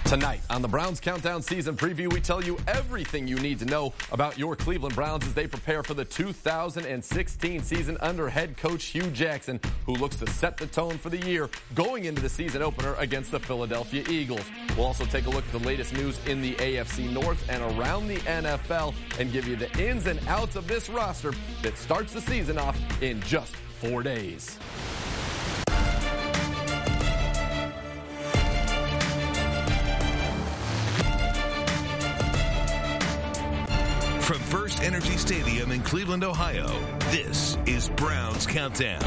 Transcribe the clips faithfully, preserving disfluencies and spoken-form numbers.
Tonight on the Browns Countdown Season Preview, we tell you everything you need to know about your Cleveland Browns as they prepare for the two thousand sixteen season under head coach Hue Jackson, who looks to set the tone for the year going into the season opener against the Philadelphia Eagles. We'll also take a look at the latest news in the A F C North and around the N F L and give you the ins and outs of this roster that starts the season off in just four days. From First Energy Stadium in Cleveland, Ohio, this is Browns Countdown.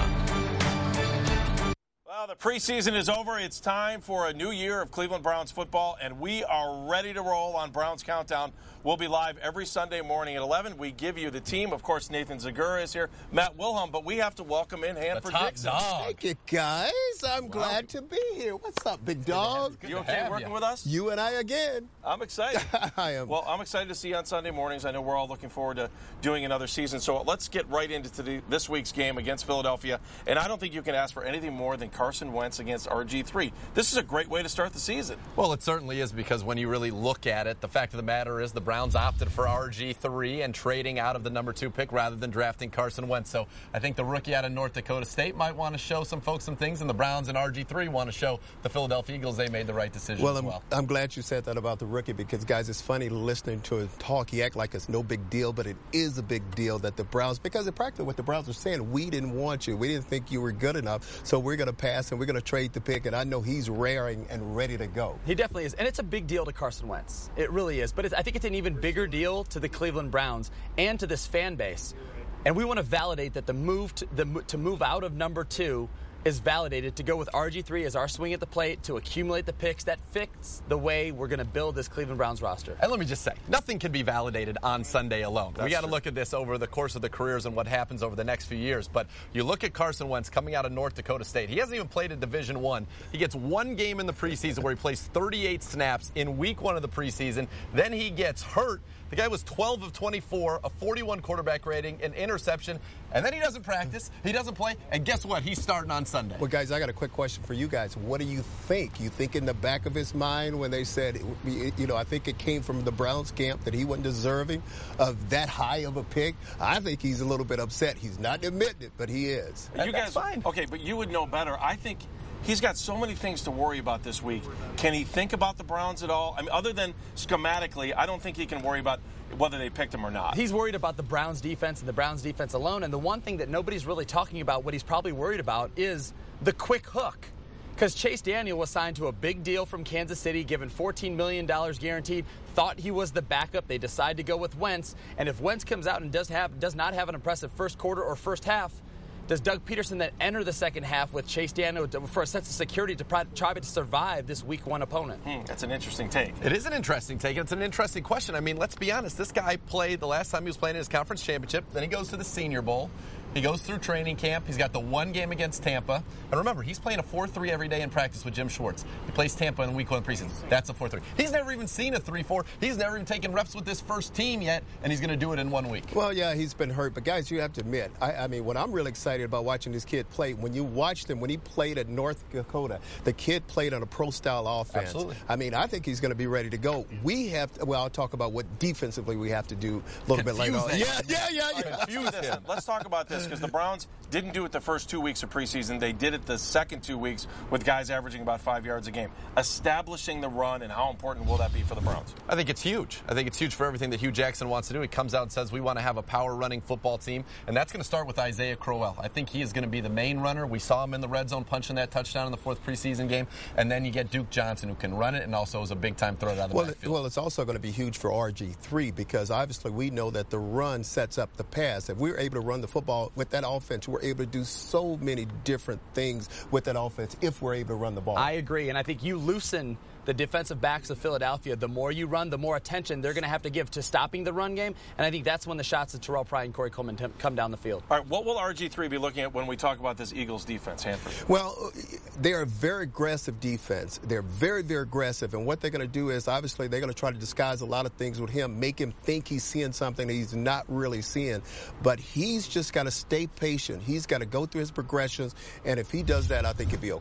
Well, the preseason is over. It's time for a new year of Cleveland Browns football, and we are ready to roll on Browns Countdown. We'll be live every Sunday morning at eleven. We give you the team. Of course, Nathan Zagura is here, Matt Wilhelm, but we have to welcome in Hanford Dixon. Thank you, guys. I'm wow. glad to be here. What's up, big dog? You okay working you. with us? You and I again. I'm excited. I am. Well, I'm excited to see you on Sunday mornings. I know we're all looking forward to doing another season. So let's get right into the, this week's game against Philadelphia. And I don't think you can ask for anything more than Carson Wentz against R G three. This is a great way to start the season. Well, it certainly is, because when you really look at it, the fact of the matter is the Browns opted for R G three and trading out of the number two pick rather than drafting Carson Wentz. So I think the rookie out of North Dakota State might want to show some folks some things, and the Browns and R G three want to show the Philadelphia Eagles they made the right decision well, as I'm, well. I'm glad you said that about the rookie, because, guys, it's funny listening to him talk. He act like it's no big deal, but it is a big deal that the Browns, because in practice what the Browns are saying, we didn't want you. We didn't think you were good enough, so we're going to pass and we're going to trade the pick, and I know he's raring and ready to go. He definitely is, and it's a big deal to Carson Wentz. It really is, but it's, I think it's an even bigger deal to the Cleveland Browns and to this fan base. And we want to validate that the move to, the, to move out of number two is validated, to go with R G three as our swing at the plate, to accumulate the picks. That fits the way we're going to build this Cleveland Browns roster. And let me just say, nothing can be validated on Sunday alone. That's we got to look at this over the course of the careers and what happens over the next few years. But you look at Carson Wentz coming out of North Dakota State. He hasn't even played in Division One. He gets one game in the preseason where he plays thirty-eight snaps in week one of the preseason. Then he gets hurt. The guy was twelve of twenty-four, a forty-one quarterback rating, an interception, and then he doesn't practice, he doesn't play, and guess what? He's starting on Sunday. Well, guys, I got a quick question for you guys. What do you think? You think in the back of his mind when they said, you know, I think it came from the Browns camp that he wasn't deserving of that high of a pick? I think he's a little bit upset. He's not admitting it, but he is. You guys, fine. Okay, but you would know better. I think he's got so many things to worry about this week. Can he think about the Browns at all? I mean, other than schematically, I don't think he can worry about whether they picked him or not. He's worried about the Browns defense and the Browns defense alone. And the one thing that nobody's really talking about, what he's probably worried about, is the quick hook. Because Chase Daniel was signed to a big deal from Kansas City, given fourteen million dollars guaranteed, thought he was the backup. They decide to go with Wentz. And if Wentz comes out and does have does not have an impressive first quarter or first half, does Doug Peterson then enter the second half with Chase Daniel for a sense of security to try to survive this week one opponent? Hmm, that's an interesting take. It is an interesting take. It's an interesting question. I mean, let's be honest. This guy played the last time he was playing in his conference championship. Then he goes to the Senior Bowl. He goes through training camp. He's got the one game against Tampa. And remember, he's playing a four three every day in practice with Jim Schwartz. He plays Tampa in the week one preseason. That's a four three. He's never even seen a three four. He's never even taken reps with this first team yet, and he's going to do it in one week. Well, yeah, he's been hurt. But, guys, you have to admit, I, I mean, what I'm really excited about watching this kid play, when you watched him, when he played at North Dakota, the kid played on a pro-style offense. Absolutely. I mean, I think he's going to be ready to go. We have to, well, I'll talk about what defensively we have to do a little Confuse bit later on. Yeah, yeah, yeah, yeah. Confuse him. Let's talk about this, because the Browns didn't do it the first two weeks of preseason. They did it the second two weeks with guys averaging about five yards a game. Establishing the run, and how important will that be for the Browns? I think it's huge. I think it's huge for everything that Hue Jackson wants to do. He comes out and says we want to have a power-running football team, and that's going to start with Isaiah Crowell. I think he is going to be the main runner. We saw him in the red zone punching that touchdown in the fourth preseason game, and then you get Duke Johnson, who can run it and also is a big-time threat out of the well, backfield. Well, it's also going to be huge for R G three, because obviously we know that the run sets up the pass. If we're able to run the football with that offense, we're able to do so many different things with that offense if we're able to run the ball. I agree, and I think you loosen the defensive backs of Philadelphia. The more you run, the more attention they're going to have to give to stopping the run game, and I think that's when the shots of Terrell Pryor and Corey Coleman t- come down the field. All right, what will R G three be looking at when we talk about this Eagles defense, Hanford? Well, they're a very aggressive defense. They're very, very aggressive, and what they're going to do is obviously they're going to try to disguise a lot of things with him, make him think he's seeing something that he's not really seeing, but he's just got to stay patient. He's got to go through his progressions, and if he does that, I think he'll be okay.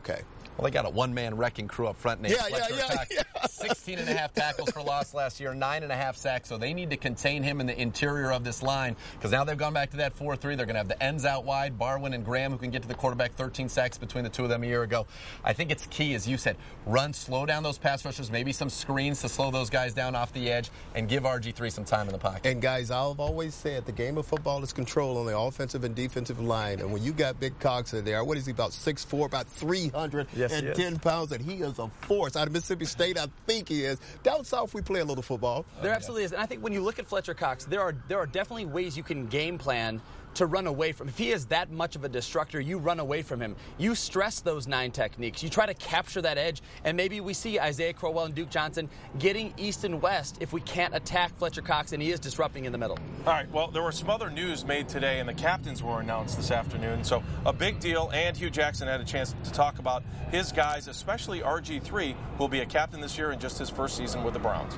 Well, they got a one-man wrecking crew up front named Yeah, yeah, Fletcher yeah, Cox. yeah. sixteen and a half tackles for loss last year, nine and a half sacks, so they need to contain him in the interior of this line because now they've gone back to that four three. They're going to have the ends out wide, Barwin and Graham, who can get to the quarterback, thirteen sacks between the two of them a year ago. I think it's key, as you said, run, slow down those pass rushers, maybe some screens to slow those guys down off the edge, and give R G three some time in the pocket. And, guys, I've always said the game of football is control on the offensive and defensive line. And when you got Big Cox in there, what is he, about six foot four, about three hundred ten yes, pounds, and he is a force. Out of Mississippi State, I think he is. Down south, we play a little football. There absolutely is. And I think when you look at Fletcher Cox, there are there are definitely ways you can game plan to run away from. If he is that much of a destructor, you run away from him. You stress those nine techniques. You try to capture that edge, and maybe we see Isaiah Crowell and Duke Johnson getting east and west if we can't attack Fletcher Cox, and he is disrupting in the middle. All right, well, there were some other news made today, and the captains were announced this afternoon. So a big deal, and Hugh Jackson had a chance to talk about his guys, especially R G three, who will be a captain this year in just his first season with the Browns.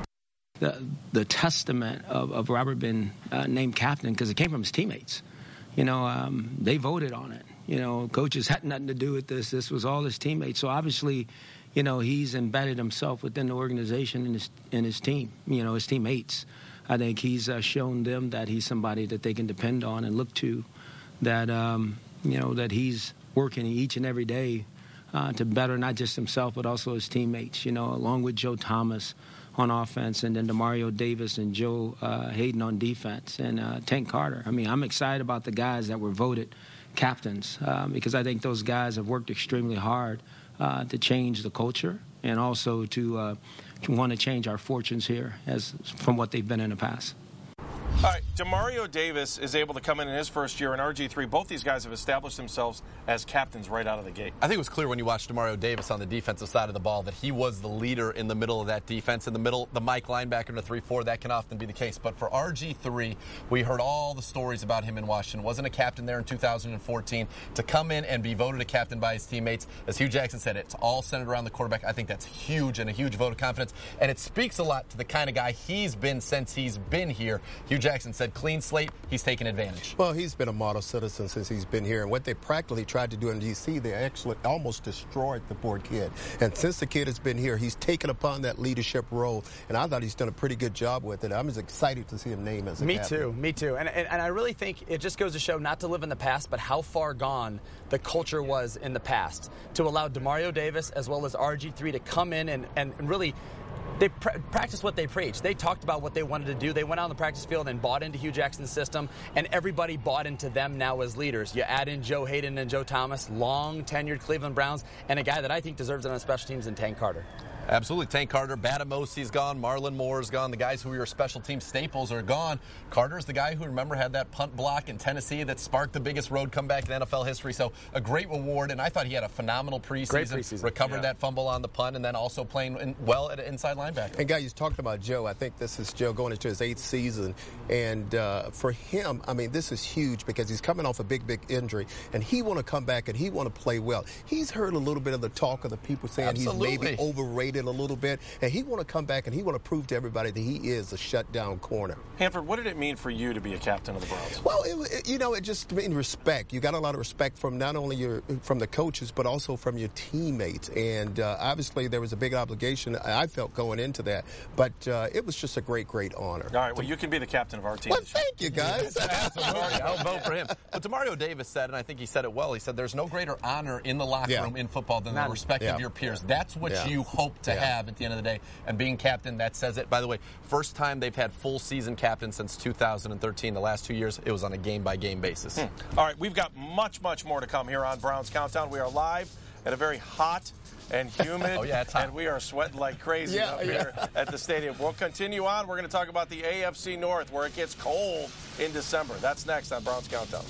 The, the testament of, of Robert being uh, named captain, because it came from his teammates. You know, um, they voted on it. You know, coaches had nothing to do with this. This was all his teammates. So obviously, you know, he's embedded himself within the organization and his, and his team, you know, his teammates. I think he's uh, shown them that he's somebody that they can depend on and look to, that, um, you know, that he's working each and every day uh, to better not just himself but also his teammates, you know, along with Joe Thomas on offense, and then Demario Davis and Joe uh, Hayden on defense, and uh, Tank Carter. I mean, I'm excited about the guys that were voted captains uh, because I think those guys have worked extremely hard uh, to change the culture and also to, uh, to want to change our fortunes here as from what they've been in the past. All right, Demario Davis is able to come in in his first year, and R G three, both these guys have established themselves as captains right out of the gate. I think it was clear when you watched Demario Davis on the defensive side of the ball that he was the leader in the middle of that defense. In the middle, the Mike linebacker in the three four, that can often be the case. But for R G three, we heard all the stories about him in Washington. Wasn't a captain there in two thousand fourteen. To come in and be voted a captain by his teammates, as Hugh Jackson said, it's all centered around the quarterback. I think that's huge and a huge vote of confidence. And it speaks a lot to the kind of guy he's been since he's been here. Hugh Jackson said, clean slate, he's taken advantage. Well, he's been a model citizen since he's been here. And what they practically tried to do in D C, they actually almost destroyed the poor kid. And since the kid has been here, he's taken upon that leadership role. And I thought he's done a pretty good job with it. I'm as excited to see him named as a Me captain. too, me too. And, and, and I really think it just goes to show not to live in the past, but how far gone the culture was in the past to allow Demario Davis as well as R G three to come in and, and really they pra- practiced what they preached. They talked about what they wanted to do. They went out on the practice field and bought into Hugh Jackson's system, and everybody bought into them now as leaders. You add in Joe Hayden and Joe Thomas, long-tenured Cleveland Browns, and a guy that I think deserves it on special teams in Tank Carter. Absolutely. Tank Carter, Batamosi's gone, Marlon Moore's gone. The guys who were your special team staples are gone. Carter's the guy who, remember, had that punt block in Tennessee that sparked the biggest road comeback in N F L history. So a great reward, and I thought he had a phenomenal preseason. Great preseason. Recovered Yeah. that fumble on the punt, and then also playing in, well at an inside linebacker. And, guys, you talked about Joe. I think this is Joe going into his eighth season. And uh, for him, I mean, this is huge because he's coming off a big, big injury. And he want to come back and he want to play well. He's heard a little bit of the talk of the people saying Absolutely. he's maybe overrated a little bit. And he want to come back and he want to prove to everybody that he is a shutdown corner. Hanford, what did it mean for you to be a captain of the Browns? Well, it, it, you know, it just means respect. You got a lot of respect from not only your from the coaches, but also from your teammates. And uh, obviously, there was a big obligation I felt going into that. But uh, it was just a great, great honor. All right, well, you can be the captain of our team. Well, this year. thank you, guys. Absolutely. I'll vote for him. But Demario Davis said, and I think he said it well, he said there's no greater honor in the locker Yeah. room in football than None. the respect Yeah. of your peers. That's what Yeah. you hope to Yeah. have at the end of the day. And being captain, that says it. By the way, first time they've had full season captain since two thousand thirteen. The last two years, it was on a game-by-game basis. Hmm. All right, we've got much, much more to come here on Browns Countdown. We are live at a very hot and humid, Oh, yeah, it's hot. and we are sweating like crazy Yeah, up here at the stadium. We'll continue on. We're going to talk about the A F C North, where it gets cold in December. That's next on Browns Countdown.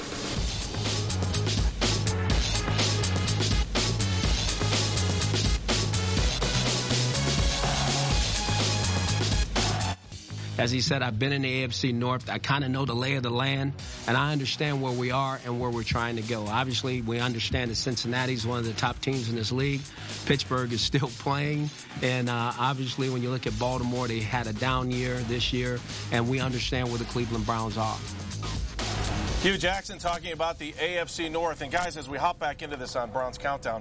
As he said, I've been in the A F C North. I kind of know the lay of the land, and I understand where we are and where we're trying to go. Obviously, we understand that Cincinnati's one of the top teams in this league. Pittsburgh is still playing, and uh, obviously, when you look at Baltimore, they had a down year this year, and we understand where the Cleveland Browns are. Hugh Jackson talking about the A F C North. And, guys, as we hop back into this on Browns Countdown,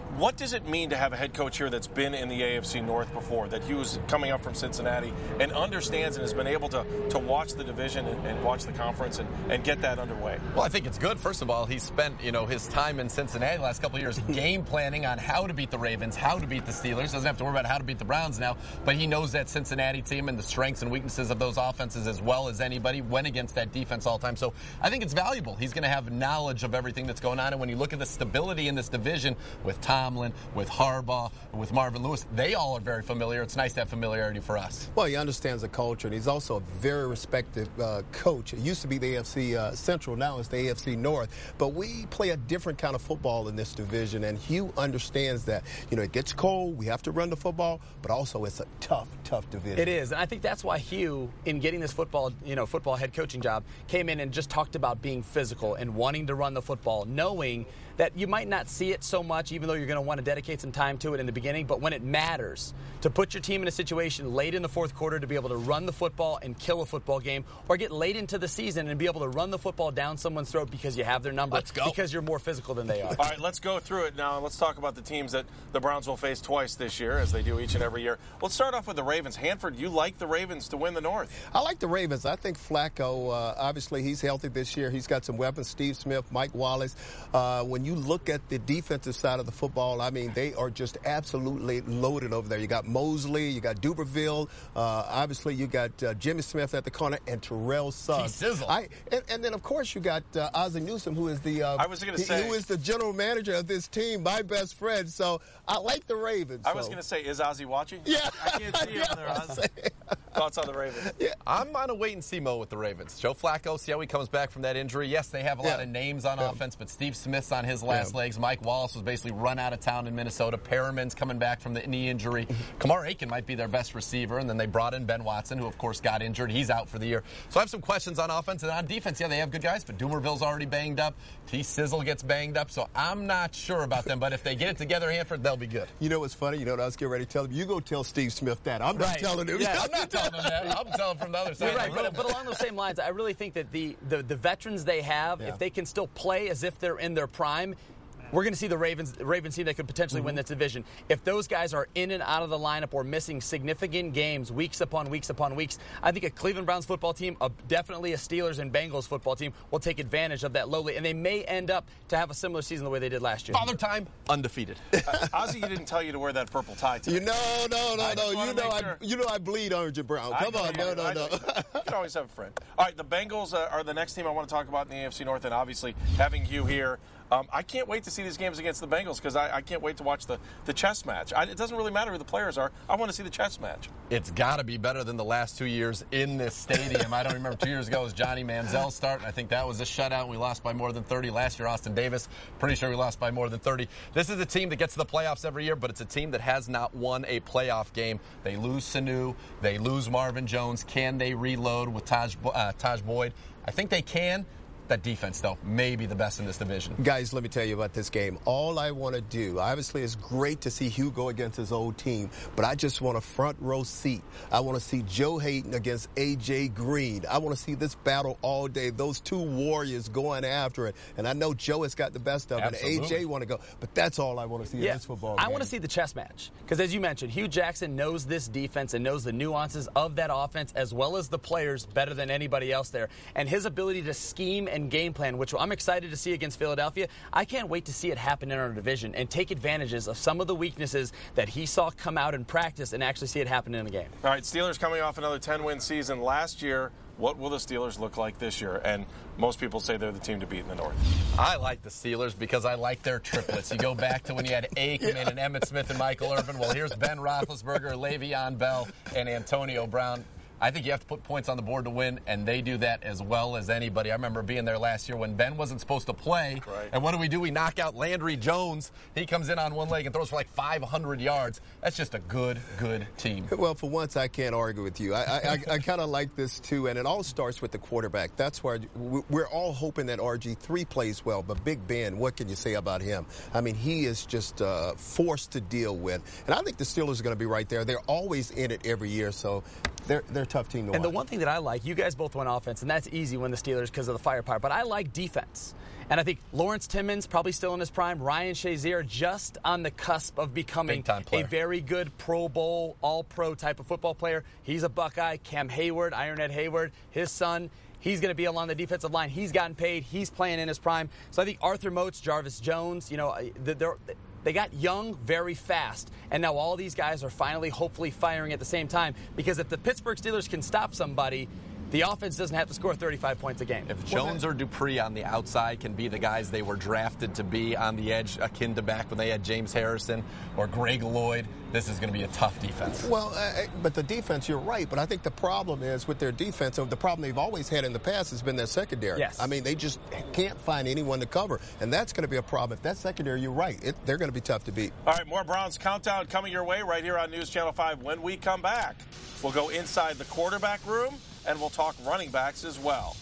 What does it mean to have a head coach here that's been in the A F C North before, that he was coming up from Cincinnati and understands and has been able to, to watch the division and, and watch the conference and, and get that underway? Well, I think it's good. First of all, he spent, you know, his time in Cincinnati the last couple of years game planning on how to beat the Ravens, how to beat the Steelers. Doesn't have to worry about how to beat the Browns now, but he knows that Cincinnati team and the strengths and weaknesses of those offenses as well as anybody. Went against that defense all the time. So I think it's valuable. He's going to have knowledge of everything that's going on. And when you look at the stability in this division with Tomlin, with Harbaugh, with Marvin Lewis, they all are very familiar. It's nice to have familiarity for us. Well, he understands the culture, and he's also a very respected uh, coach. It used to be the A F C uh, Central, now it's the A F C North. But we play a different kind of football in this division, and Hugh understands that. You know, it gets cold, we have to run the football, but also it's a tough, tough division. It is, and I think that's why Hugh, in getting this football, you know, football head coaching job, came in and just talked about being physical and wanting to run the football, knowing that you might not see it so much, even though you're going to want to dedicate some time to it in the beginning, but when it matters, to put your team in a situation late in the fourth quarter to be able to run the football and kill a football game, or get late into the season and be able to run the football down someone's throat because you have their number, let's go. because you're more physical than they are. All right, let's go through it now. Let's talk about the teams that the Browns will face twice this year, as they do each and every year. Let's start off with the Ravens. Hanford, you like the Ravens to win the North? I like the Ravens. I think Flacco, uh, obviously, he's healthy this year. He's got some weapons. Steve Smith, Mike Wallace. Uh, when you look at the defensive side of the football, I mean, they are just absolutely loaded over there. You got Mosley, you got Duberville, uh, obviously you got uh, Jimmy Smith at the corner, and Terrell Suggs. Sizzle. I, and, and then, of course, you got uh, Ozzie Newsome, who is the uh, I was going to say who is the general manager of this team, my best friend. So I like the Ravens. I so. was going to say, is Ozzie watching? Yeah. I can't see him there, Ozzie. Thoughts on the Ravens? Yeah. I'm on a wait-and-see mode with the Ravens. Joe Flacco, see how he comes back from that injury. Yes, they have a lot Yeah. of names on Yeah. offense, but Steve Smith's on his last Yeah. legs. Mike Wallace was basically run out of town in Minnesota. Perriman's coming back from the knee injury. Kamar Aiken might be their best receiver, and then they brought in Ben Watson, who, of course, got injured. He's out for the year. So I have some questions on offense. And on defense, yeah, they have good guys, but Dumerville's already banged up. T. Sizzle gets banged up, so I'm not sure about them. But if they get it together, Hanford, they'll be good. You know what's funny? You know what I was getting ready to tell him? You go tell Steve Smith that. I'm not Right. telling him. Yeah, I'm not telling them that. I'm telling from the other side. You're right, but, but along those same lines, I really think that the, the, the veterans they have, Yeah. if they can still play as if they're in their prime, we're going to see the Ravens, the Ravens team that could potentially mm-hmm. win this division. If those guys are in and out of the lineup or missing significant games weeks upon weeks upon weeks, I think a Cleveland Browns football team, a, definitely a Steelers and Bengals football team, will take advantage of that lowly, and they may end up to have a similar season the way they did last year. Father time, undefeated. uh, Ozzie, you didn't tell you to wear that purple tie today. You know, no, no, I no. You know, sure. I, you know, I bleed orange and brown. I Come know on, you no, do. no, I no. know you. You can always have a friend. All right, the Bengals uh, are the next team I want to talk about in the A F C North, and obviously having you here. Um, I can't wait to see these games against the Bengals because I, I can't wait to watch the, the chess match. I, it doesn't really matter who the players are. I want to see the chess match. It's got to be better than the last two years in this stadium. I don't remember two years ago it was Johnny Manziel starting. I think that was a shutout. We lost by more than thirty. Last year, Austin Davis, pretty sure we lost by more than thirty. This is a team that gets to the playoffs every year, but it's a team that has not won a playoff game. They lose Sanu. They lose Marvin Jones. Can they reload with Taj, uh, Taj Boyd? I think they can. That defense, though, may be the best in this division. Guys, let me tell you about this game. All I want to do, obviously, it's great to see Hugh go against his old team, but I just want a front row seat. I want to see Joe Hayden against A J Green. I want to see this battle all day, those two warriors going after it. And I know Joe has got the best of it, Absolutely. and A J want to go. But that's all I want to see Yeah, in this football I game. want to see the chess match because, as you mentioned, Hugh Jackson knows this defense and knows the nuances of that offense as well as the players better than anybody else there. And his ability to scheme and game plan, which I'm excited to see against Philadelphia. I can't wait to see it happen in our division and take advantages of some of the weaknesses that he saw come out in practice and actually see it happen in the game. All right, Steelers coming off another ten-win season last year. What will the Steelers look like this year? And most people say they're the team to beat in the North. I like the Steelers because I like their triplets. You go back to when you had Aikman yeah. and Emmitt Smith and Michael Irvin. Well, here's Ben Roethlisberger, Le'Veon Bell, and Antonio Brown. I think you have to put points on the board to win, and they do that as well as anybody. I remember being there last year when Ben wasn't supposed to play. Right. And what do we do? We knock out Landry Jones. He comes in on one leg and throws for like five hundred yards. That's just a good, good team. Well, for once, I can't argue with you. I, I, I, I kind of like this, too, and it all starts with the quarterback. That's where we're all hoping that R G three plays well, but Big Ben, what can you say about him? I mean, he is just uh, forced to deal with. And I think the Steelers are going to be right there. They're always in it every year, so they're they're a tough team to watch. And the one thing that I like, you guys both went offense, and that's easy when the Steelers because of the firepower. But I like defense. And I think Lawrence Timmons probably still in his prime. Ryan Shazier just on the cusp of becoming a very good Pro Bowl, all-pro type of football player. He's a Buckeye. Cam Hayward, Ironhead Hayward, his son, he's going to be along the defensive line. He's gotten paid. He's playing in his prime. So I think Arthur Moats, Jarvis Jones, you know, they're, they got young very fast. And now all these guys are finally, hopefully, firing at the same time. Because if the Pittsburgh Steelers can stop somebody, the offense doesn't have to score thirty-five points a game. If Jones or Dupree on the outside can be the guys they were drafted to be on the edge, akin to back when they had James Harrison or Greg Lloyd, this is going to be a tough defense. Well, uh, but the defense, you're right. But I think the problem is with their defense, the problem they've always had in the past has been their secondary. Yes. I mean, they just can't find anyone to cover. And that's going to be a problem. If that's secondary, you're right. It, they're going to be tough to beat. All right, more Browns Countdown coming your way right here on News Channel five. When we come back, we'll go inside the quarterback room, and we'll talk running backs as well.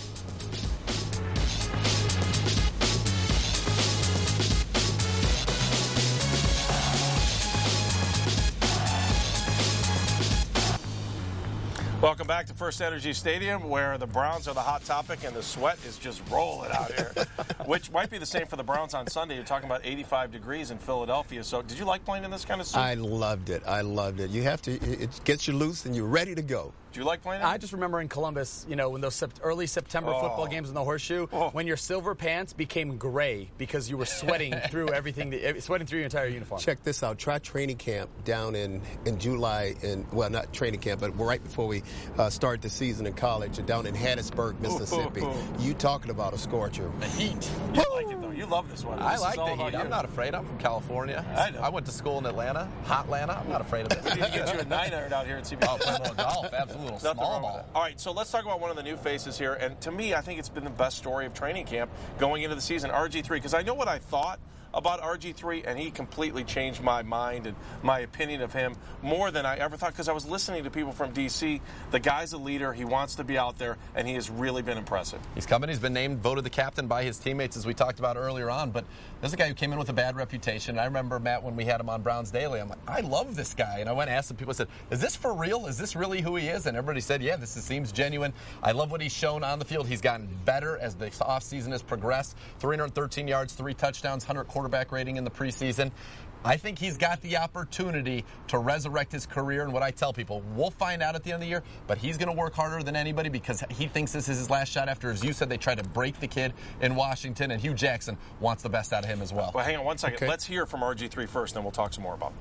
Welcome back to First Energy Stadium, where the Browns are the hot topic and the sweat is just rolling out here, which might be the same for the Browns on Sunday. You're talking about eighty-five degrees in Philadelphia. So did you like playing in this kind of suit? I loved it. I loved it. You have to, it gets you loose and you're ready to go. Do you like playing it? I just remember in Columbus, you know, when those sept- early September oh. football games in the horseshoe, oh. when your silver pants became gray because you were sweating through everything, that, sweating through your entire uniform. Check this out. Try training camp down in, in July, in, well, not training camp, but right before we uh, start the season in college, down in Hattiesburg, Mississippi. Ooh, ooh, ooh. You talking about a scorcher. The heat. You like it, though. You love this one. I This like is all the about heat. you. I'm not afraid. I'm from California. I know. I went to school in Atlanta, hot Atlanta. I'm not afraid of We it. need to get you a nine iron out here at C B S. Oh, play a little golf. Absolutely. Nothing Small wrong with ball. that. All right, so let's talk about one of the new faces here. And to me, I think it's been the best story of training camp going into the season, R G three, because I know what I thought about R G three, and he completely changed my mind and my opinion of him more than I ever thought, because I was listening to people from D C. The guy's a leader. He wants to be out there, and he has really been impressive. He's coming. He's been named, voted the captain by his teammates, as we talked about earlier on. But there's a guy who came in with a bad reputation. I remember, Matt, when we had him on Browns Daily, I'm like, I love this guy. And I went and asked some people, I said, is this for real? Is this really who he is? And everybody said, yeah, this is, seems genuine. I love what he's shown on the field. He's gotten better as the offseason has progressed. three hundred thirteen yards, three touchdowns, one hundred quarterback rating in the preseason. I think he's got the opportunity to resurrect his career, and what I tell people, we'll find out at the end of the year, but he's going to work harder than anybody because he thinks this is his last shot after, as you said, they tried to break the kid in Washington, and Hugh Jackson wants the best out of him as well. Well, hang on one second. Okay. Let's hear from R G three first, then we'll talk some more about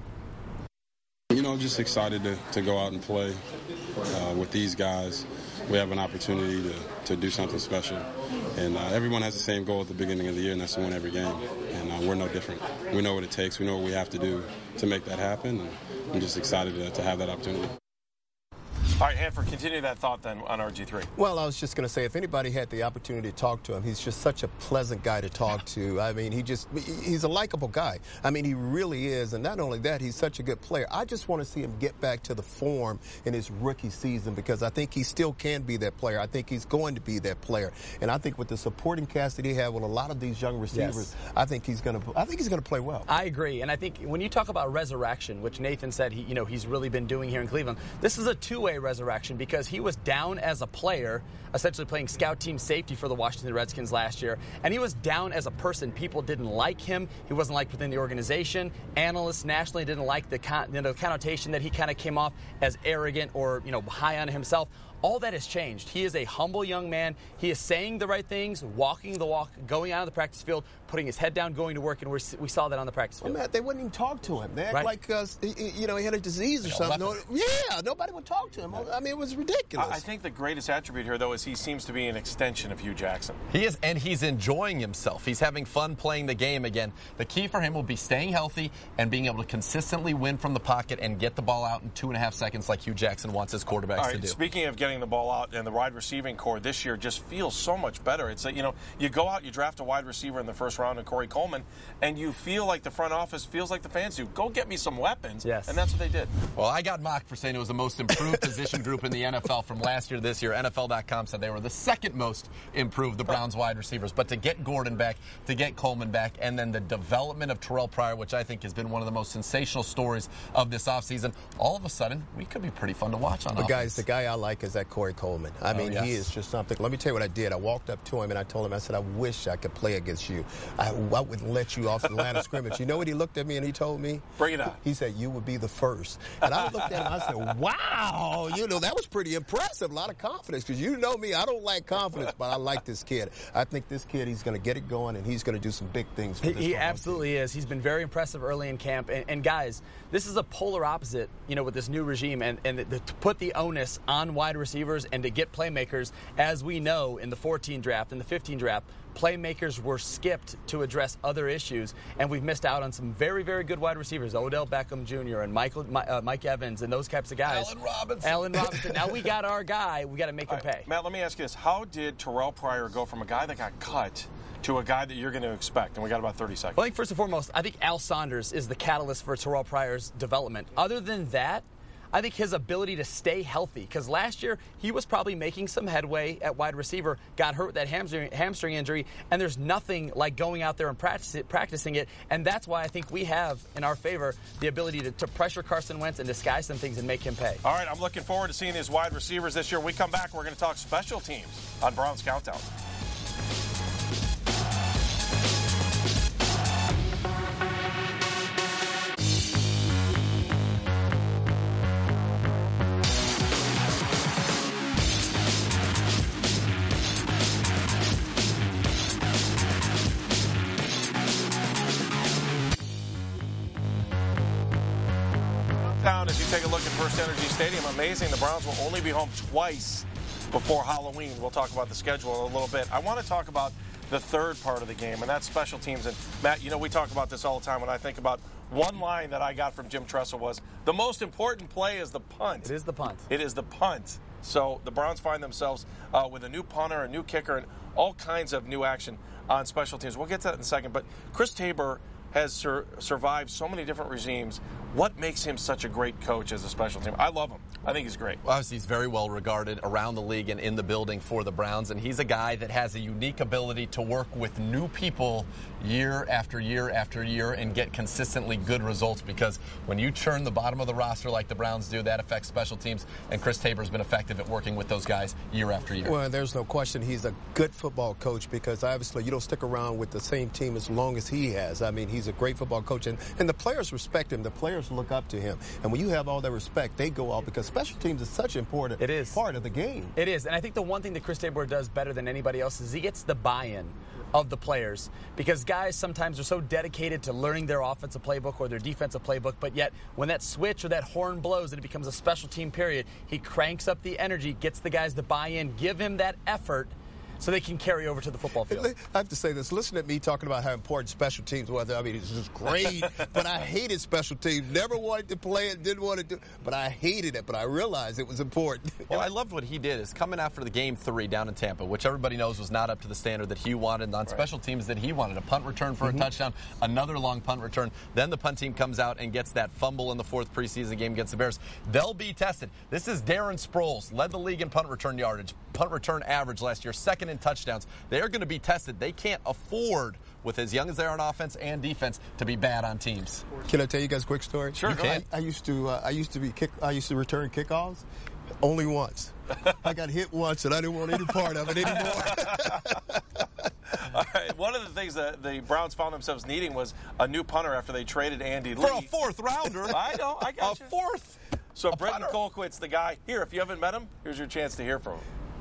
it. You know, just excited to, to go out and play uh, with these guys. We have an opportunity to, to do something special. And uh, everyone has the same goal at the beginning of the year, and that's to win every game. And uh, we're no different. We know what it takes. We know what we have to do to make that happen. And I'm just excited to, to have that opportunity. All right, Hanford, continue that thought then on R G three. Well, I was just going to say, if anybody had the opportunity to talk to him, he's just such a pleasant guy to talk to. I mean, he just, he's a likable guy. I mean, he really is. And not only that, he's such a good player. I just want to see him get back to the form in his rookie season because I think he still can be that player. I think he's going to be that player. And I think with the supporting cast that he had with a lot of these young receivers, yes. I think he's going to, I think he's going to play well. I agree. And I think when you talk about resurrection, which Nathan said he, you know, he's really been doing here in Cleveland, this is a two-way resurrection because he was down as a player, essentially playing scout team safety for the Washington Redskins last year, and he was down as a person. People didn't like him. He wasn't liked within the organization. Analysts nationally didn't like the, con- you know, connotation that he kind of came off as arrogant or, you know, high on himself. All that has changed. He is a humble young man. He is saying the right things, walking the walk, going out on the practice field, putting his head down, going to work, and we're, we saw that on the practice field. Well, Matt, they wouldn't even talk to him. They act Right. like, uh, you know, he had a disease or something. No, yeah, nobody would talk to him. I mean, it was ridiculous. I think the greatest attribute here, though, is he seems to be an extension of Hugh Jackson. He is, and he's enjoying himself. He's having fun playing the game again. The key for him will be staying healthy and being able to consistently win from the pocket and get the ball out in two and a half seconds like Hugh Jackson wants his quarterbacks All right, to do. speaking of getting getting the ball out, and the wide receiving core this year just feels so much better. It's like, you know, you go out, you draft a wide receiver in the first round in Corey Coleman, and you feel like the front office feels like the fans do. Go get me some weapons. Yes. And that's what they did. Well, I got mocked for saying it was the most improved position group in the N F L from last year to this year. N F L dot com said they were the second most improved, the Browns wide receivers. But to get Gordon back, to get Coleman back, and then the development of Terrell Pryor, which I think has been one of the most sensational stories of this offseason, all of a sudden, we could be pretty fun to watch on the offense. Guys, the guy I like is that Corey Coleman. I Oh, mean, yes. he is just something. Let me tell you what I did. I walked up to him and I told him, I said, I wish I could play against you. I, I wouldn't let you off the line of scrimmage. You know what he looked at me and he told me? Bring it on. He said, you would be the first. And I looked at him and I said, wow, you know, that was pretty impressive. A lot of confidence, because you know me, I don't like confidence, but I like this kid. I think this kid, he's going to get it going, and he's going to do some big things for He, this he football absolutely team. is. He's been very impressive early in camp. And, and guys, this is a polar opposite, you know, with this new regime, and, and the, to put the onus on wide receivers and to get playmakers. As we know, in the fourteen draft and the fifteen draft, playmakers were skipped to address other issues, and we've missed out on some very, very good wide receivers, Odell Beckham Junior and Michael, uh, Mike Evans and those types of guys. Allen Robinson. Allen Robinson. Now we got our guy. We got to make him All right, pay. Matt, let me ask you this. How did Terrell Pryor go from a guy that got cut to a guy that you're going to expect? And we got about thirty seconds. Well, I think first and foremost, I think Al Saunders is the catalyst for Terrell Pryor's development. Other than that, I think his ability to stay healthy, because last year he was probably making some headway at wide receiver, got hurt with that hamstring, hamstring injury, and there's nothing like going out there and practice it, practicing it, and that's why I think we have in our favor the ability to, to pressure Carson Wentz and disguise some things and make him pay. All right, I'm looking forward to seeing these wide receivers this year. When we come back, we're going to talk special teams on Browns Countdown. Down as you take a look at First Energy Stadium. Amazing. The Browns will only be home twice before Halloween. We'll talk about the schedule in a little bit. I want to talk about the third part of the game, and that's special teams. And Matt, you know, we talk about this all the time. When I think about one line that I got from Jim Tressel was, the most important play is the punt. It is the punt. It is the punt. So the Browns find themselves uh, with a new punter, a new kicker, and all kinds of new action on special teams. We'll get to that in a second. But Chris Tabor has sur- survived so many different regimes. What makes him such a great coach as a special team? I love him. I think he's great. Well, obviously, he's very well regarded around the league and in the building for the Browns, and he's a guy that has a unique ability to work with new people year after year after year and get consistently good results, because when you churn the bottom of the roster like the Browns do, that affects special teams, and Chris Tabor's been effective at working with those guys year after year. Well, there's no question he's a good football coach, because obviously you don't stick around with the same team as long as he has. I mean, he's a great football coach, and, and the players respect him. The players look up to him. And when you have all that respect, they go out, because special teams is such an important It is. part of the game. It is, and I think the one thing that Chris Tabor does better than anybody else is he gets the buy-in of the players, because guys sometimes are so dedicated to learning their offensive playbook or their defensive playbook, but yet when that switch or that horn blows and it becomes a special team period, he cranks up the energy, gets the guys to buy in, give him that effort so they can carry over to the football field. I have to say this. Listen to me talking about how important special teams was. I mean, it's just great, but I hated special teams. Never wanted to play it, didn't want to do it, but I hated it, but I realized it was important. Well, I loved what he did is coming after the game three down in Tampa, which everybody knows was not up to the standard that he wanted, and on special teams that he wanted. A punt return for Mm-hmm. a touchdown, another long punt return. Then the punt team comes out and gets that fumble in the fourth preseason game against the Bears. They'll be tested. This is Darren Sproles, led the league in punt return yardage, punt return average last year, second in touchdowns. They're going to be tested. They can't afford, with as young as they are on offense and defense, to be bad on teams. Can I tell you guys a quick story? Sure, go ahead. I, I used to uh, I used to be kick I used to return kickoffs only once. I got hit once and I didn't want any part of it anymore. All right. One of the things that the Browns found themselves needing was a new punter after they traded Andy Lee. For a fourth rounder. I know. I got A you. fourth. So a Brenton punter. Colquitt's the guy. Here, if you haven't met him, here's your chance to hear from him.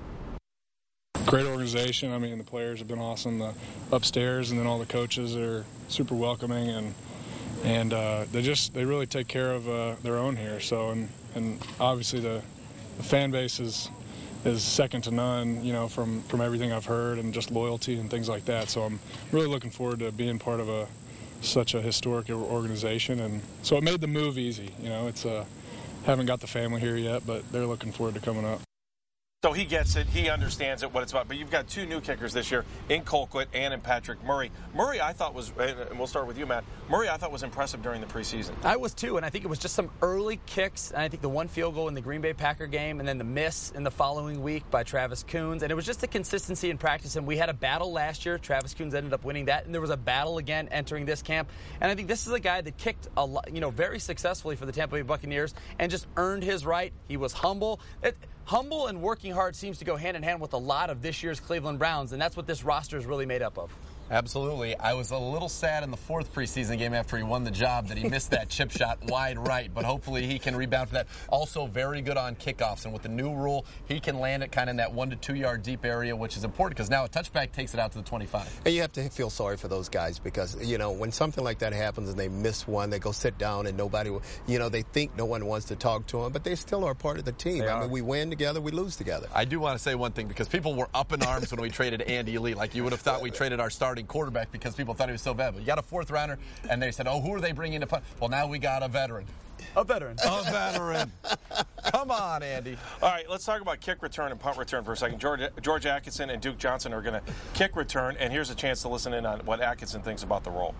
Great organization. I mean, the players have been awesome. The upstairs, and then all the coaches are super welcoming, and and uh, they just they really take care of uh, their own here. So and and obviously the, the fan base is is second to none. You know, from from everything I've heard, and just loyalty and things like that. So I'm really looking forward to being part of a such a historic organization, and so it made the move easy. You know, it's uh, haven't got the family here yet, but they're looking forward to coming up. So he gets it. He understands it, what it's about. But you've got two new kickers this year in Colquitt and in Patrick Murray. Murray, I thought was, and we'll start with you, Matt. Murray, I thought was impressive during the preseason. I was too, and I think it was just some early kicks. And I think the one field goal in the Green Bay Packer game, and then the miss in the following week by Travis Coons. And it was just the consistency in practice. And we had a battle last year. Travis Coons ended up winning that, and there was a battle again entering this camp. And I think this is a guy that kicked a lot, you know, very successfully for the Tampa Bay Buccaneers and just earned his right. He was humble. It, Humble and working hard seems to go hand in hand with a lot of this year's Cleveland Browns, and that's what this roster is really made up of. Absolutely. I was a little sad in the fourth preseason game after he won the job that he missed that chip shot wide right, but hopefully he can rebound for that. Also very good on kickoffs, and with the new rule, he can land it kind of in that one to two yard deep area, which is important because now a touchback takes it out to the twenty-five. And you have to feel sorry for those guys because, you know, when something like that happens and they miss one, they go sit down and nobody, will, you know, they think no one wants to talk to them, but they still are part of the team. They I are. mean, we win together, we lose together. I do want to say one thing because people were up in arms when we traded Andy Lee. Like you would have thought we traded our starting quarterback because people thought he was so bad. But you got a fourth rounder, and they said, oh, who are they bringing to punt? Well, now we got a veteran. A veteran. A veteran. Come on, Andy. All right, let's talk about kick return and punt return for a second. George, George Atkinson and Duke Johnson are going to kick return, and here's a chance to listen in on what Atkinson thinks about the role.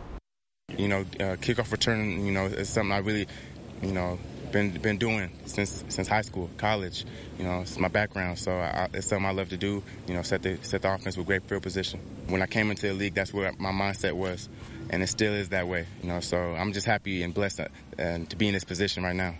You know, uh, kickoff return, you know, is something I really, you know, been been doing since since high school, college. You know, it's my background, so I, it's something I love to do. You know, set the set the offense with great field position. When I came into the league, that's where my mindset was, and it still is that way. You know, so I'm just happy and blessed uh, to be in this position right now.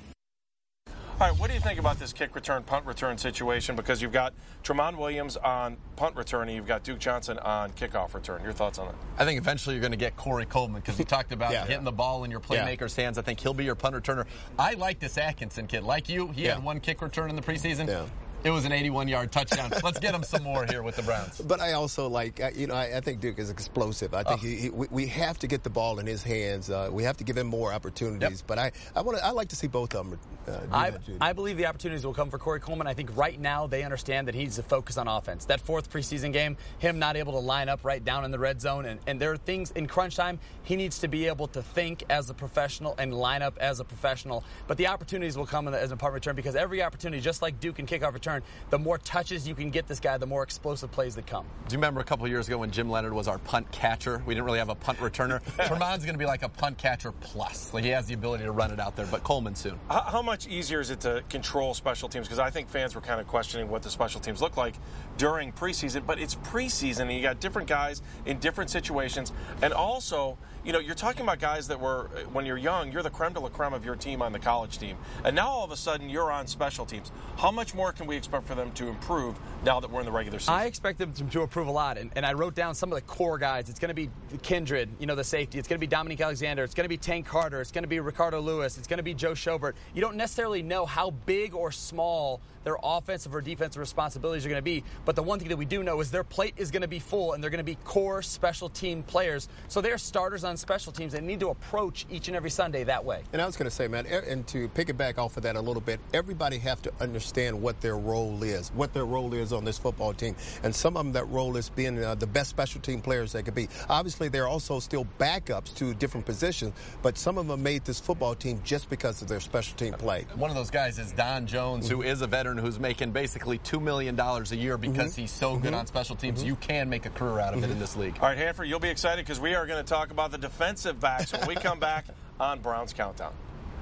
All right, what do you think about this kick return, punt return situation? Because you've got Tramon Williams on punt return and you've got Duke Johnson on kickoff return. Your thoughts on it? I think eventually you're going to get Corey Coleman because we talked about yeah. hitting the ball in your playmaker's yeah. hands. I think he'll be your punt returner. I like this Atkinson kid. Like you, he yeah. had one kick return in the preseason. Yeah. It was an eighty-one yard touchdown. Let's get him some more here with the Browns. But I also like, you know, I, I think Duke is explosive. I think oh. he, he, we, we have to get the ball in his hands. Uh, we have to give him more opportunities. Yep. But I, I want to. I like to see both of them. Uh, I, I believe the opportunities will come for Corey Coleman. I think right now they understand that he needs to focus on offense. That fourth preseason game, him not able to line up right down in the red zone, and, and there are things in crunch time. He needs to be able to think as a professional and line up as a professional. But the opportunities will come in the, as a punt return because every opportunity, just like Duke and kickoff return, the more touches you can get this guy, the more explosive plays that come. Do you remember a couple of years ago when Jim Leonard was our punt catcher? We didn't really have a punt returner. Tramon's going to be like a punt catcher plus. Like he has the ability to run it out there, but Coleman soon. How, how much easier is it to control special teams? Because I think fans were kind of questioning what the special teams look like during preseason, but it's preseason and you got different guys in different situations. And also, you know, you're talking about guys that were, when you're young, you're the creme de la creme of your team on the college team. And now all of a sudden you're on special teams. How much more can we expect for them to improve now that we're in the regular season? I expect them to, to improve a lot. And, and I wrote down some of the core guys. It's going to be Kindred, you know, the safety. It's going to be Dominique Alexander. It's going to be Tank Carter. It's going to be Ricardo Lewis. It's going to be Joe Schobert. You don't necessarily know how big or small their offensive or defensive responsibilities are going to be. But the one thing that we do know is their plate is going to be full, and they're going to be core special team players. So they're starters on special teams and need to approach each and every Sunday that way. And I was going to say, man, and to piggyback off of that a little bit, everybody have to understand what their role is, what their role is on this football team. And some of them, that role is being uh, the best special team players they could be. Obviously, they're also still backups to different positions, but some of them made this football team just because of their special team play. One of those guys is Don Jones, mm-hmm. who is a veteran who's making basically two million dollars a year because mm-hmm. he's so good mm-hmm. on special teams. Mm-hmm. You can make a career out of mm-hmm. it in this league. All right, Hanford, you'll be excited because we are going to talk about the defensive backs when we come back on Browns Countdown.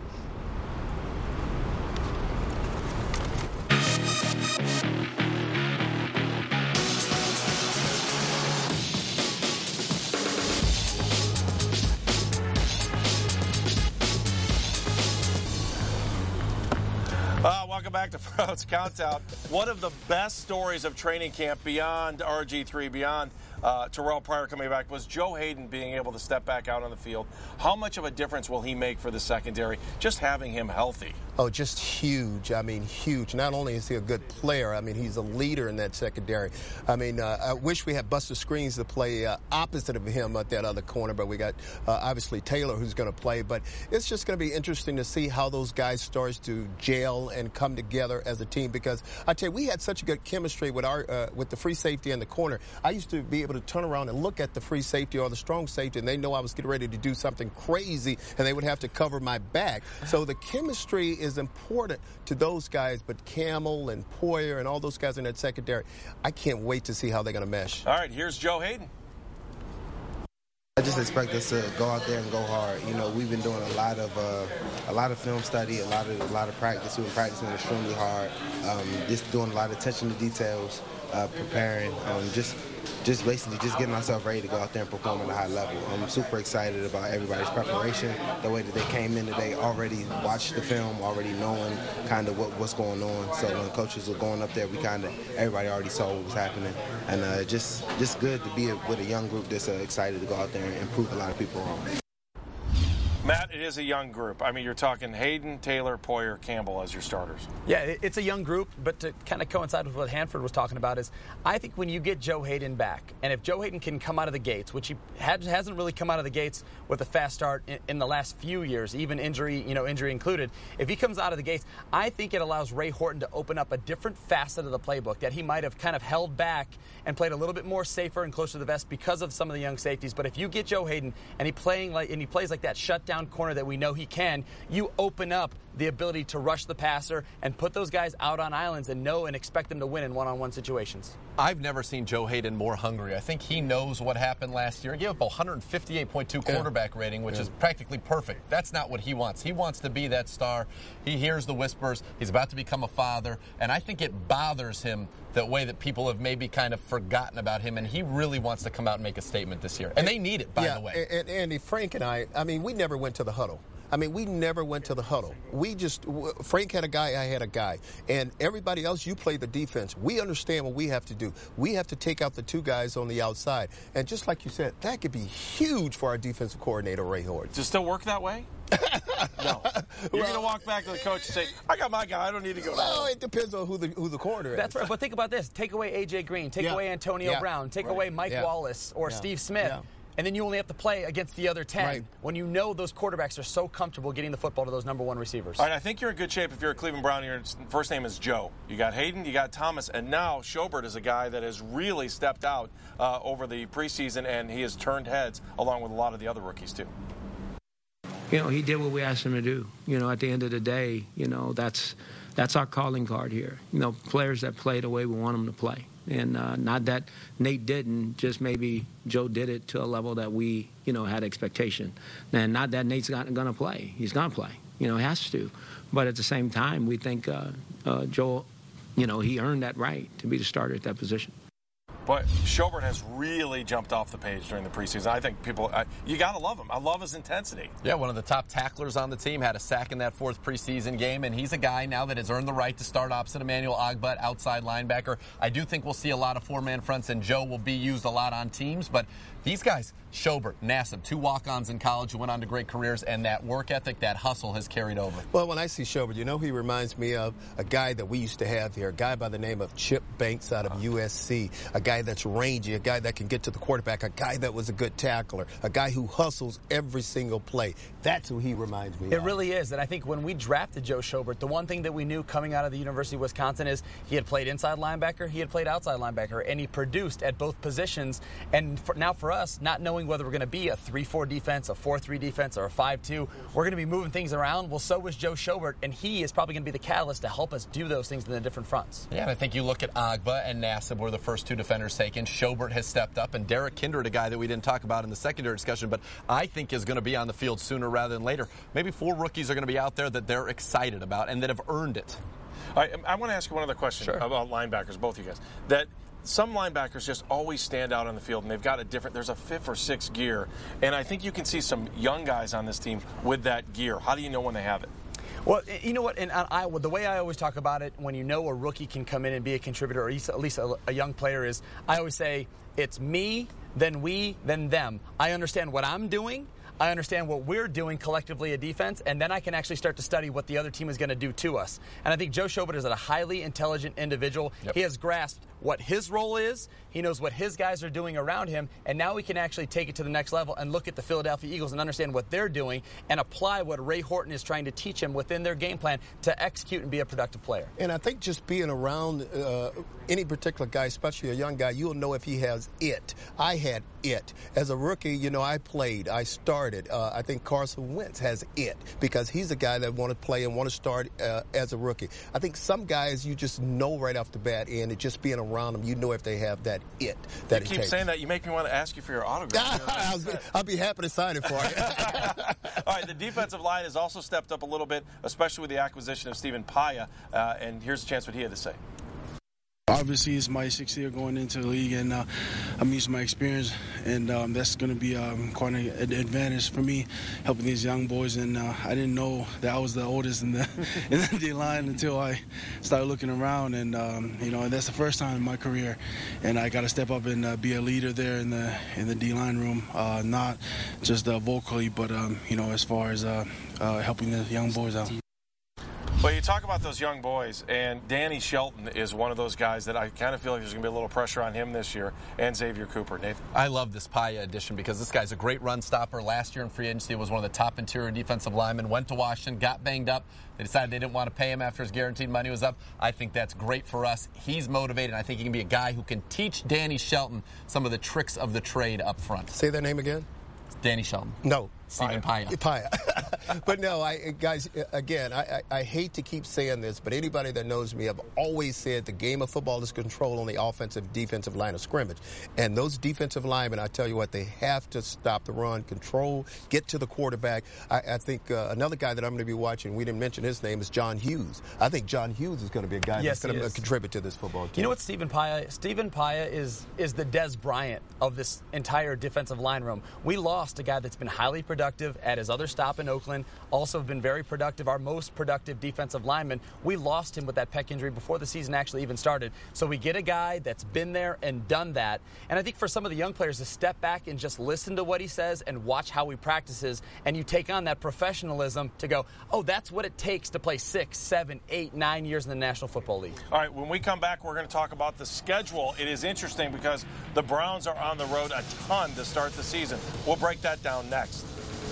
Uh, welcome back to Browns Countdown. One of the best stories of training camp beyond R G three, beyond uh, Terrell Pryor coming back, was Joe Hayden being able to step back out on the field. How much of a difference will he make for the secondary, just having him healthy? Oh, just huge. I mean, huge. Not only is he a good player, I mean, he's a leader in that secondary. I mean, uh, I wish we had Buster Screens to play uh, opposite of him at that other corner, but we got uh, obviously Taylor who's going to play. But it's just going to be interesting to see how those guys start to gel and come together as a team, because I tell you, we had such a good chemistry with our uh, with the free safety and the corner. I used to be able able to turn around and look at the free safety or the strong safety, and they know I was getting ready to do something crazy, and they would have to cover my back. So the chemistry is important to those guys, but Campbell and Poyer and all those guys in that secondary, I can't wait to see how they're going to mesh. All right, here's Joe Haden. I just expect us to go out there and go hard. You know, we've been doing a lot of uh, a lot of film study, a lot of a lot of practice. We've been practicing extremely hard. Um, just doing a lot of attention to details, uh, preparing, um, just just basically just getting ourselves ready to go out there and perform at a high level. I'm super excited about everybody's preparation, the way that they came in today, already watched the film, already knowing kind of what, what's going on. So when coaches were going up there, we kind of, everybody already saw what was happening. And uh, just just good to be a, with a young group that's uh, excited to go out there and prove a lot of people wrong. Matt, it is a young group. I mean, you're talking Hayden, Taylor, Poyer, Campbell as your starters. Yeah, it's a young group, but to kind of coincide with what Hanford was talking about is I think when you get Joe Haden back, and if Joe Haden can come out of the gates, which he had, hasn't really come out of the gates with a fast start in, in the last few years, even injury, you know, injury included, if he comes out of the gates, I think it allows Ray Horton to open up a different facet of the playbook that he might have kind of held back and played a little bit more safer and closer to the vest because of some of the young safeties. But if you get Joe Haden and he playing like and he plays like that shutdown corner that we know he can, you open up the ability to rush the passer and put those guys out on islands and know and expect them to win in one-on-one situations. I've never seen Joe Haden more hungry. I think he knows what happened last year. He gave up a one fifty-eight point two quarterback yeah. rating, which yeah. is practically perfect. That's not what he wants. He wants to be that star. He hears the whispers. He's about to become a father, and I think it bothers him the way that people have maybe kind of forgotten about him, and he really wants to come out and make a statement this year. And they need it, by yeah, the way. And, and Andy, Frank and I, I mean, we never went to the huddle. I mean, we never went to the huddle. We just, Frank had a guy, I had a guy. And everybody else, you play the defense. We understand what we have to do. We have to take out the two guys on the outside. And just like you said, that could be huge for our defensive coordinator, Ray Horton. Does it still work that way? No. You're well, going to walk back to the coach and say, I got my guy, I don't need to go well, down. It depends on who the who the corner is. That's right. But think about this. Take away A J Green. Take yeah. away Antonio yeah. Brown. Take right. away Mike yeah. Wallace or yeah. Steve Smith. Yeah. And then you only have to play against the other ten right. when you know those quarterbacks are so comfortable getting the football to those number one receivers. All right, I think you're in good shape if you're a Cleveland Brown. Your first name is Joe. You got Hayden, you got Thomas, and now Schobert is a guy that has really stepped out uh, over the preseason, and he has turned heads along with a lot of the other rookies, too. You know, he did what we asked him to do. You know, at the end of the day, you know, that's that's our calling card here. You know, players that play the way we want them to play. And uh, not that Nate didn't, just maybe Joe did it to a level that we, you know, had expectation. And not that Nate's not going to play. He's going to play. You know, he has to. But at the same time, we think uh, uh, Joe, you know, he earned that right to be the starter at that position. But Schobert has really jumped off the page during the preseason. I think people, I, you got to love him. I love his intensity. Yeah, one of the top tacklers on the team, had a sack in that fourth preseason game, and he's a guy now that has earned the right to start opposite Emmanuel Ogbah, outside linebacker. I do think we'll see a lot of four-man fronts, and Joe will be used a lot on teams, but these guys, Schobert, Nassib, two walk-ons in college who went on to great careers, and that work ethic, that hustle has carried over. Well, when I see Schobert, you know, he reminds me of a guy that we used to have here, a guy by the name of Chip Banks out of uh-huh. U S C, a guy that's rangy, a guy that can get to the quarterback, a guy that was a good tackler, a guy who hustles every single play. That's who he reminds me it of. It really is, and I think when we drafted Joe Schobert, the one thing that we knew coming out of the University of Wisconsin is he had played inside linebacker, he had played outside linebacker, and he produced at both positions. And for, now for us, not knowing whether we're going to be a three four defense, a four three defense, or a five two, we're going to be moving things around. Well, so was Joe Schobert, and he is probably going to be the catalyst to help us do those things in the different fronts. Yeah, and I think you look at Ogbah and Nassib were the first two defenders taken. Schobert has stepped up, and Derek Kindred, a guy that we didn't talk about in the secondary discussion, but I think is going to be on the field sooner rather than later. Maybe four rookies are going to be out there that they're excited about and that have earned it. All right, I want to ask you one other question sure. about linebackers, both of you guys. That some linebackers just always stand out on the field, and they've got a different, there's a fifth or sixth gear, and I think you can see some young guys on this team with that gear. How do you know when they have it? Well, you know what, and I, the way I always talk about it, when you know a rookie can come in and be a contributor, or at least a, a young player is, I always say, it's me, then we, then them. I understand what I'm doing. I understand what we're doing collectively a defense, and then I can actually start to study what the other team is going to do to us. And I think Joe Schobert is a highly intelligent individual. Yep. He has grasped what his role is. He knows what his guys are doing around him, and now we can actually take it to the next level and look at the Philadelphia Eagles and understand what they're doing and apply what Ray Horton is trying to teach him within their game plan to execute and be a productive player. And I think just being around uh, any particular guy, especially a young guy, you'll know if he has it. I had it. As a rookie, you know, I played, I started. Uh, I think Carson Wentz has it because he's a guy that want to play and want to start uh, as a rookie. I think some guys you just know right off the bat, and just being around them, you know if they have that it. That you it keep takes. saying that, you make me want to ask you for your autograph. I'll, be, I'll be happy to sign it for you. All right, the defensive line has also stepped up a little bit, especially with the acquisition of Stephen Paea, uh, and here's a chance what he had to say. Obviously, it's my sixth year going into the league, and uh, I'm using my experience, and um, that's going to be um, quite an advantage for me, helping these young boys. And uh, I didn't know that I was the oldest in the in the D line until I started looking around, and um, you know, that's the first time in my career, and I got to step up and uh, be a leader there in the in the D line room, uh, not just uh, vocally, but um, you know, as far as uh, uh, helping the young boys out. Well, you talk about those young boys, and Danny Shelton is one of those guys that I kind of feel like there's going to be a little pressure on him this year, and Xavier Cooper. Nathan? I love this Paea addition because this guy's a great run stopper. Last year in free agency, was one of the top interior defensive linemen, went to Washington, got banged up. They decided they didn't want to pay him after his guaranteed money was up. I think that's great for us. He's motivated, and I think he can be a guy who can teach Danny Shelton some of the tricks of the trade up front. Say that name again? Danny Shelton. No. Stephen Paea. Paea. But no, I guys, again, I, I, I hate to keep saying this, but anybody that knows me, I've always said the game of football is controlled on the offensive, defensive line of scrimmage. And those defensive linemen, I tell you what, they have to stop the run, control, get to the quarterback. I, I think uh, another guy that I'm going to be watching, we didn't mention his name, is John Hughes. I think John Hughes is going to be a guy yes, that's going to contribute to this football team. You know what Stephen Paea, Stephen Paea is, is the Des Bryant of this entire defensive line room. We lost a guy that's been highly productive at his other stop in Oakland, also have been very productive, our most productive defensive lineman. We lost him with that pec injury before the season actually even started. So we get a guy that's been there and done that. And I think for some of the young players to step back and just listen to what he says and watch how he practices, and you take on that professionalism to go, oh, that's what it takes to play six, seven, eight, nine years in the National Football League. All right, when we come back, we're going to talk about the schedule. It is interesting because the Browns are on the road a ton to start the season. We'll break that down next.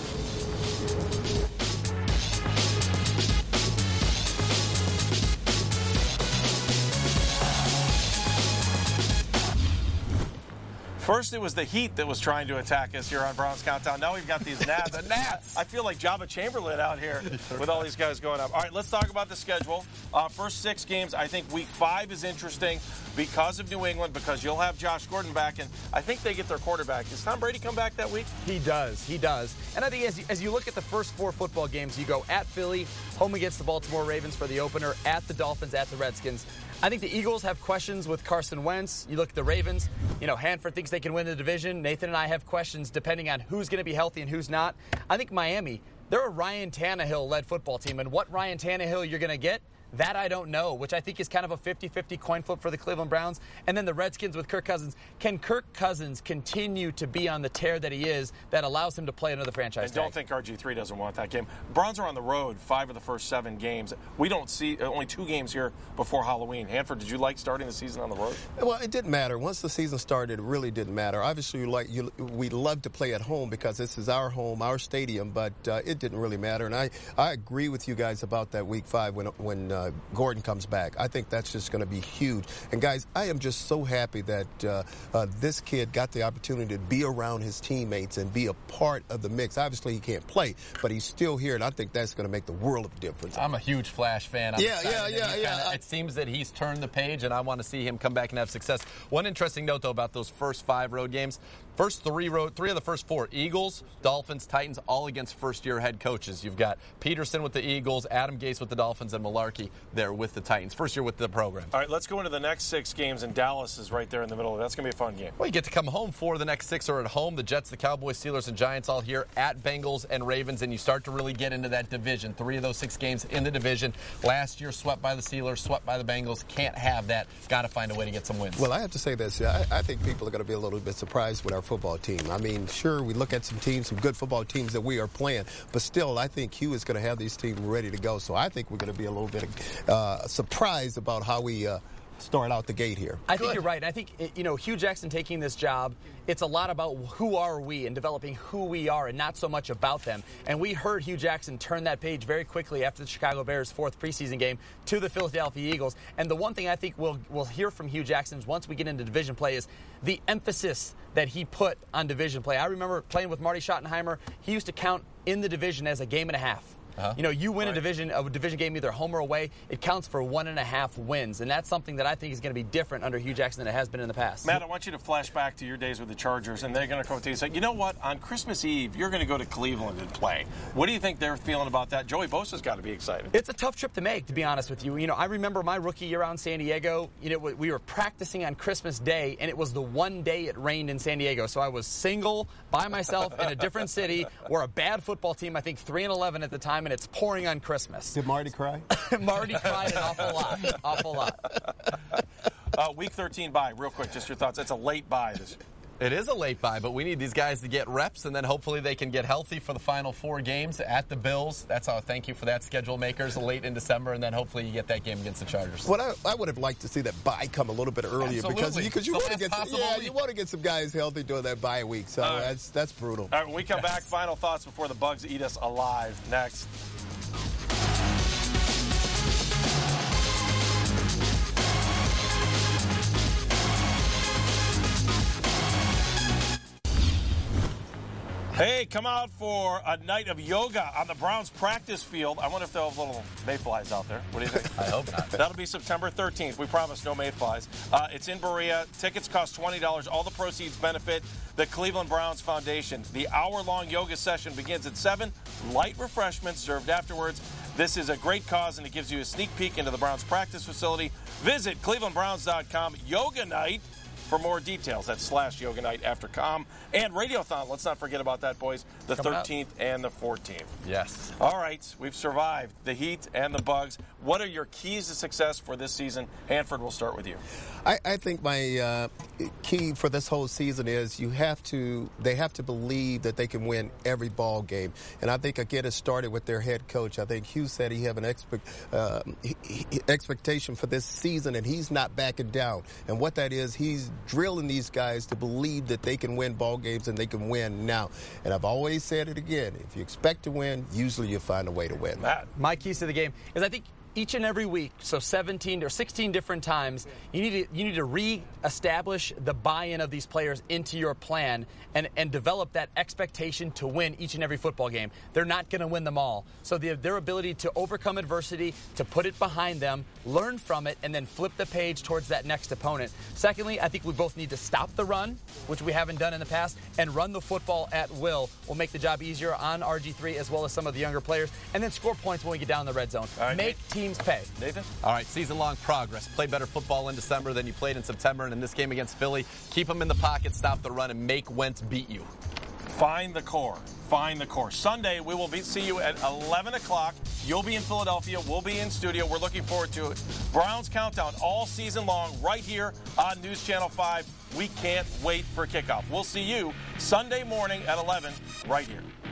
First, it was the Heat that was trying to attack us here on Browns Countdown. Now we've got these Nats. The Nats. I feel like Jabba Chamberlain out here with all these guys going up. All right, let's talk about the schedule. Uh, first six games, I think week five is interesting because of New England, because you'll have Josh Gordon back, and I think they get their quarterback. Does Tom Brady come back that week? He does. He does. And I think as you, as you look at the first four football games, you go at Philly, home against the Baltimore Ravens for the opener, at the Dolphins, at the Redskins. I think the Eagles have questions with Carson Wentz. You look at the Ravens. You know, Hanford thinks they can win the division. Nathan and I have questions depending on who's going to be healthy and who's not. I think Miami, they're a Ryan Tannehill-led football team, and what Ryan Tannehill you're going to get, that I don't know, which I think is kind of a fifty-fifty coin flip for the Cleveland Browns. And then the Redskins with Kirk Cousins. Can Kirk Cousins continue to be on the tear that he is that allows him to play another franchise And tag? don't think R G three doesn't want that game. Browns are on the road five of the first seven games. We don't see only two games here before Halloween. Hanford, did you like starting the season on the road? Well, it didn't matter. Once the season started, it really didn't matter. Obviously, like you, we love to play at home because this is our home, our stadium, but uh, it didn't really matter. And I, I agree with you guys about that week five when, when uh, Gordon comes back. I think that's just going to be huge. And guys, I am just so happy that uh, uh, this kid got the opportunity to be around his teammates and be a part of the mix. Obviously, he can't play, but he's still here, and I think that's going to make the world of difference. I'm a huge Flash fan. I'm yeah, yeah, yeah, yeah. Kinda, it seems that he's turned the page, and I want to see him come back and have success. One interesting note, though, about those first five road games. First three road, three of the first four, Eagles, Dolphins, Titans, all against first-year head coaches. You've got Peterson with the Eagles, Adam Gase with the Dolphins, and Malarkey there with the Titans. First year with the program. All right, let's go into the next six games, and Dallas is right there in the middle. That's going to be a fun game. Well, you get to come home. Four of the next six are at home. The Jets, the Cowboys, Steelers, and Giants all here at Bengals and Ravens, and you start to really get into that division. Three of those six games in the division. Last year, swept by the Steelers, swept by the Bengals. Can't have that. Got to find a way to get some wins. Well, I have to say this. I, I think people are going to be a little bit surprised with our football team. I mean, sure, we look at some teams, some good football teams that we are playing, but still, I think Hugh is going to have these teams ready to go. So I think we're going to be a little bit uh, surprised about how we uh, start out the gate here. I think you're right. I think, you know, Hugh Jackson taking this job, it's a lot about who are we and developing who we are and not so much about them. And we heard Hugh Jackson turn that page very quickly after the Chicago Bears' fourth preseason game to the Philadelphia Eagles. And the one thing I think we'll, we'll hear from Hugh Jackson once we get into division play is the emphasis that he put on division play. I remember playing with Marty Schottenheimer. He used to count in the division as a game and a half. Uh-huh. You know, you win right. a division a division game either home or away, it counts for one and a half wins. And that's something that I think is going to be different under Hugh Jackson than it has been in the past. Matt, I want you to flash back to your days with the Chargers, and they're going to come to you and say, you know what, on Christmas Eve, you're going to go to Cleveland and play. What do you think they're feeling about that? Joey Bosa's got to be excited. It's a tough trip to make, to be honest with you. You know, I remember my rookie year out in San Diego, you know, we were practicing on Christmas Day, and it was the one day it rained in San Diego. So I was single, by myself, in a different city. We're a bad football team, I think three and eleven at the time, and it's pouring on Christmas. Did Marty cry? Marty cried an awful lot. Awful lot. Uh, week thirteen bye, real quick, just your thoughts. It's a late bye this year. It is a late bye, but we need these guys to get reps, and then hopefully they can get healthy for the final four games at the Bills. That's our thank you for that, schedule makers, late in December, and then hopefully you get that game against the Chargers. Well, I, I would have liked to see that bye come a little bit earlier. Absolutely. because because you So want to get possible yeah, week. you want to get some guys healthy during that bye week. So All right. that's that's brutal. All right, when we come Yes. back, final thoughts before the Bugs eat us alive. Next. Hey, come out for a night of yoga on the Browns practice field. I wonder if they'll have little mayflies out there. What do you think? I hope not. That'll be September thirteenth. We promise no mayflies. Uh, it's in Berea. Tickets cost twenty dollars. All the proceeds benefit the Cleveland Browns Foundation. The hour-long yoga session begins at seven. Light refreshments served afterwards. This is a great cause, and it gives you a sneak peek into the Browns practice facility. Visit cleveland browns dot com. Yoga night. For more details, that's slash yoga night after com. And Radiothon, let's not forget about that, boys, the Coming thirteenth up. and the fourteenth. Yes. All right, we've survived the heat and the bugs. What are your keys to success for this season? Hanford, we'll start with you. I, I think my uh, key for this whole season is you have to they have to believe that they can win every ball game. And I think, again, it started with their head coach. I think Hugh said he have an expect, uh, he, he, expectation for this season, and he's not backing down. And what that is, he's drilling these guys to believe that they can win ball games and they can win now. And I've always said it again, if you expect to win, usually you find a way to win. Matt. My keys to the game is I think each and every week, so seventeen or sixteen different times, you need to you need to re-establish the buy-in of these players into your plan and, and develop that expectation to win each and every football game. They're not going to win them all. So the, their ability to overcome adversity, to put it behind them, learn from it, and then flip the page towards that next opponent. Secondly, I think we both need to stop the run, which we haven't done in the past, and run the football at will. Will make the job easier on R G three as well as some of the younger players, and then score points when we get down the red zone. Right, make Nate. teams pay. Nathan? All right, season-long progress. Play better football in December than you played in September, and in this game against Philly, keep them in the pocket, stop the run, and make Wentz beat you. Find the core. Find the core. Sunday, we will be, see you at eleven o'clock. You'll be in Philadelphia. We'll be in studio. We're looking forward to it. Browns Countdown all season long right here on News Channel five. We can't wait for kickoff. We'll see you Sunday morning at eleven right here.